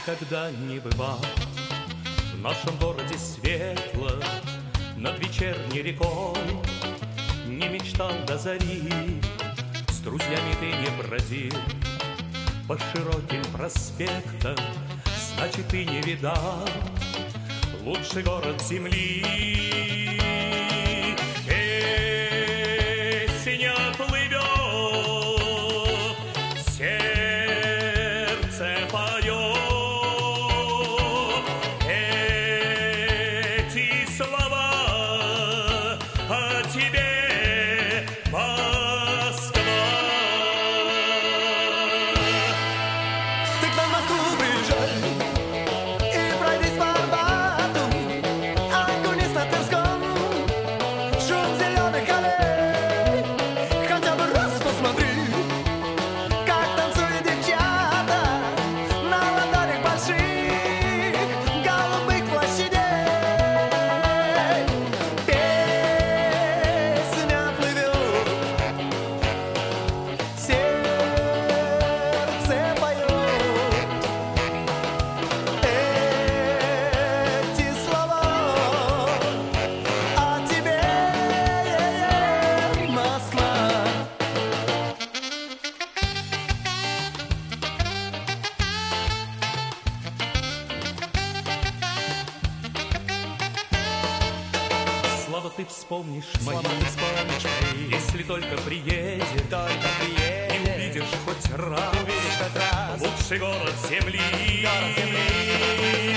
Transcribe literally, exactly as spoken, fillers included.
никогда не бывал в нашем городе светло над вечерней рекой, не мечтал до зари, с друзьями ты не бродил по широким проспектам, значит, ты не видал лучший город земли. Песня плывет, сердце поет эти слова о тебе, Москва. Ты к нам в Москву приезжай и пройдись по Арбату, окунись на Тверском, шум зеленых аллей. Хотя бы раз посмотри, как танцуют девчата на ладонях больших голубых площадей. Песня плывет, сердце поет эти слова о тебе, Москва. Слава, ты вспомнишь мои, Слава, ты вспомнишь мои, если только приедешь, только приедешь, и увидишь хоть раз увидишь хоть раз лучший город земли. город земли.